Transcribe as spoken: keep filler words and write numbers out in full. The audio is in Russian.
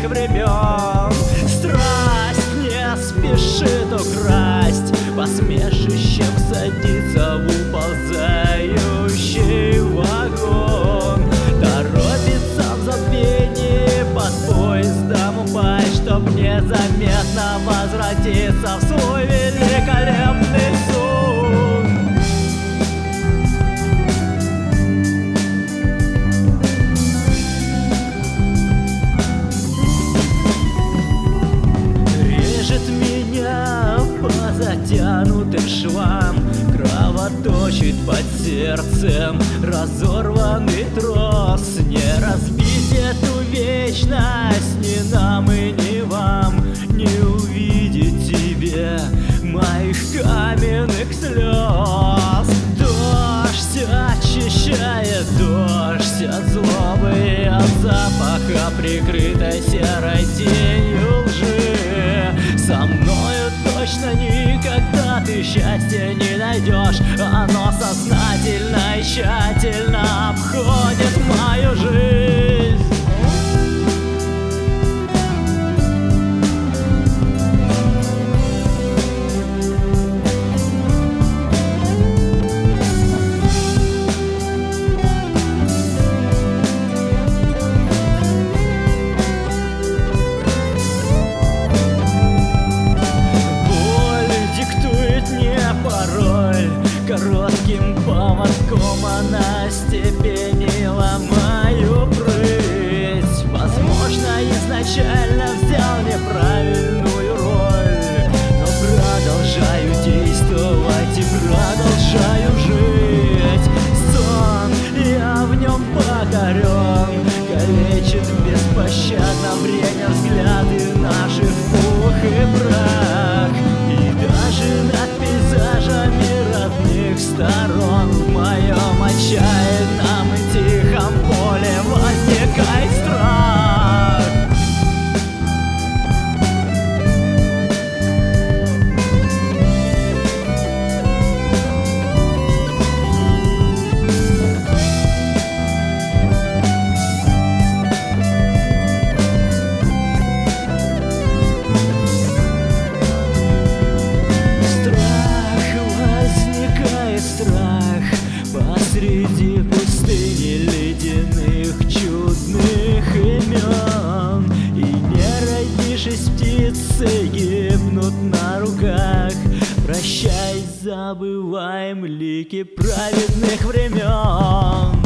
времен. Страсть не спешит украсть, посмешищем садится в уползающий вагон. Торопится в забвении под поездом упасть, чтоб незаметно возвратиться в свой великолепный сон. Режет меня по затянутым швам, кровоточит под сердцем разорванный трос. Не разбить эту вечность ни нам и ни вам, не увидеть тебе моих каменных слез. Дождь очищает, дождь от злобы и от запаха, прикрытой серой тенью лжи. Со мною точно никогда ты счастья не найдешь, оно сознательно и тщательно обходит мою жизнь. Коротким поводком она степенила мою прыть. Возможно, изначально взял неправильную роль, но продолжаю действовать и продолжаю жить. Сон, я в нем покорен, калечит беспощадно время взгляды наших в пух и прах. И даже над пейзажами родных сторон в моем отчаянном и тихом поле возникает страх. Посреди пустыни ледяных чудных имен, и не родившись птицы гибнут на руках. Прощай, забываем лики праведных времен.